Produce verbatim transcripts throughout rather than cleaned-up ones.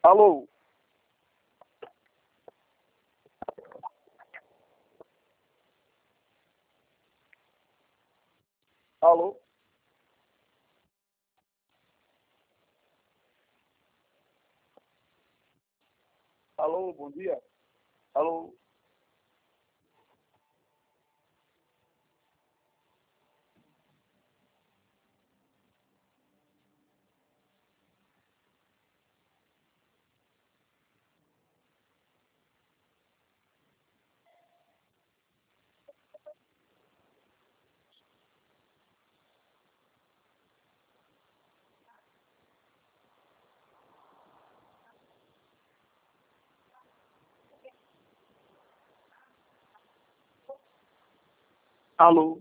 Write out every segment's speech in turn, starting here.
Alô? Alô? Alô, bom dia. Alô? Alô?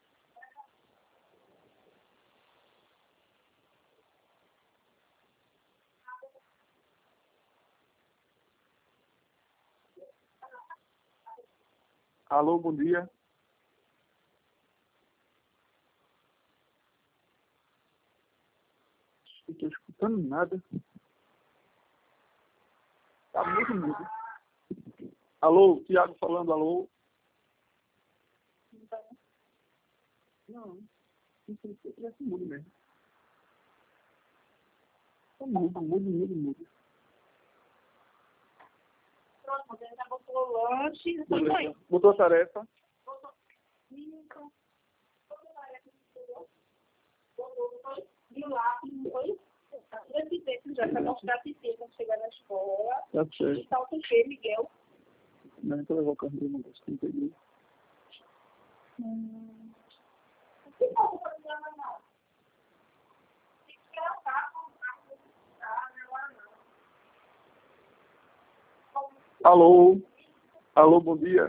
Alô, bom dia. Não estou escutando nada. Tá muito mudo. Alô, Tiago falando, alô? Não, não sei se tivesse mudo mesmo. Tá mudo, mudo, mudo, mudo. Pronto, você já botou o lanche. Beleza. Botou a tarefa? Viu lá, não foi? Esse texto já para mostrar que tem quando chegar na escola. Tá certo. E tal, que Miguel. Não, então eu vou carregar o negócio que eu peguei. Hum. O que está fazendo não? Tem que gravar com o Alô? Alô, bom dia.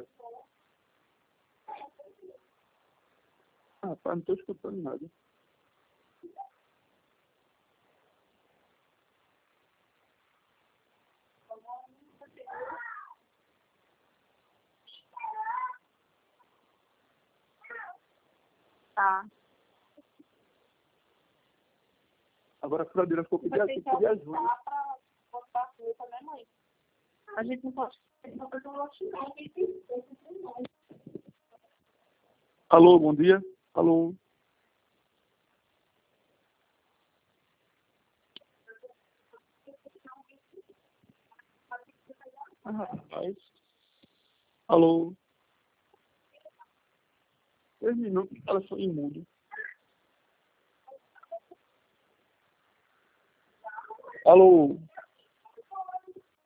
Ah, rapaz, não estou escutando nada. Tá. Agora a furadeira ficou pedir Vai ter que pedir ajuda. aumentar para botar a culpa, né, mãe? A gente não pode não pode fazer um não. Alô, bom dia. Alô? Ah, rapaz. Alô? Três minutos, elas são imundo. Alô?